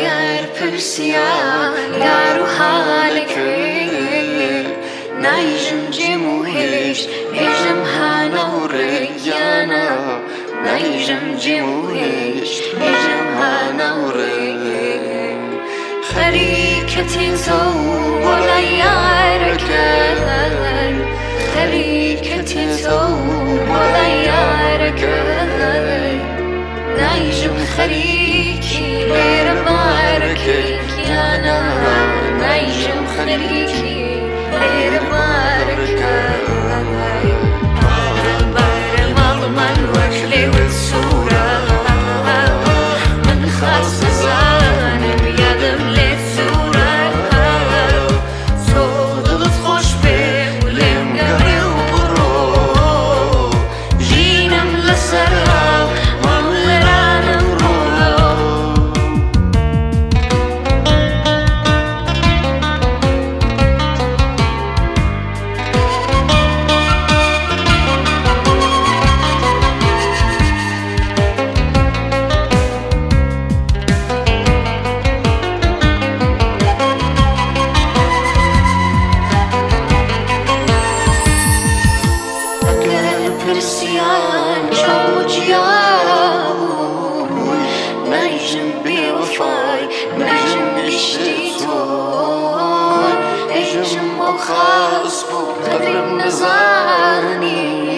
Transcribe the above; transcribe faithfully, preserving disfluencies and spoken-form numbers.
اگر پرسیان یارو حالکی نایجم جمو هیچ هیچم هانا و ریانا نایجم جمو هیچ هیچم هانا و ری خریکتی تو ولا یارکن خریکتی تو ولا یارکن نایجم خریکی لیر بارکی یانا نایجم خریکی لیر بارکی بار مال من وکلی و صورة من خاص زانم یادم لی صورة صوت خوش بیم لیم گری و برو جینم لسرم پرسیان جو جیاون نایجم بیوفای نایجم گشتی تون ایجم او خاص بو قدرم نزانی